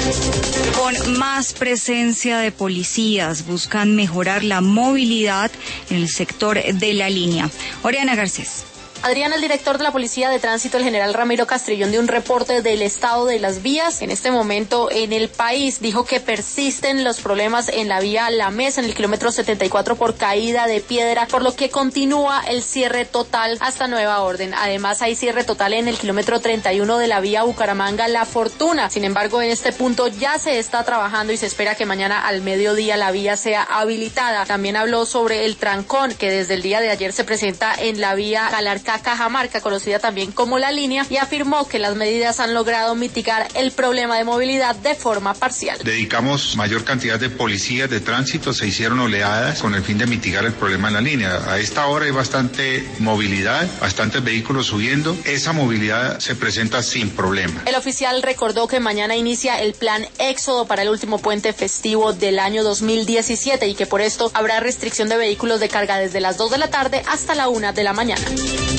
Con más presencia de policías, buscan mejorar la movilidad en el sector de la línea. Oriana Garcés. Adrián, el director de la Policía de Tránsito, el general Ramiro Castrillón, dio un reporte del estado de las vías en este momento en el país. Dijo que persisten los problemas en la vía La Mesa, en el kilómetro 74, por caída de piedra, por lo que continúa el cierre total hasta nueva orden. Además, hay cierre total en el kilómetro 31 de la vía Bucaramanga-La Fortuna. Sin embargo, en este punto ya se está trabajando y se espera que mañana al mediodía la vía sea habilitada. También habló sobre el trancón que desde el día de ayer se presenta en la vía Calarcá-Cajamarca, conocida también como La Línea, y afirmó que las medidas han logrado mitigar el problema de movilidad de forma parcial. Dedicamos mayor cantidad de policías de tránsito, se hicieron oleadas con el fin de mitigar el problema en la línea. A esta hora hay bastante movilidad, bastantes vehículos subiendo. Esa movilidad se presenta sin problema. El oficial recordó que mañana inicia el plan Éxodo para el último puente festivo del año 2017 y que por esto habrá restricción de vehículos de carga desde las 2 de la tarde hasta la 1 de la mañana.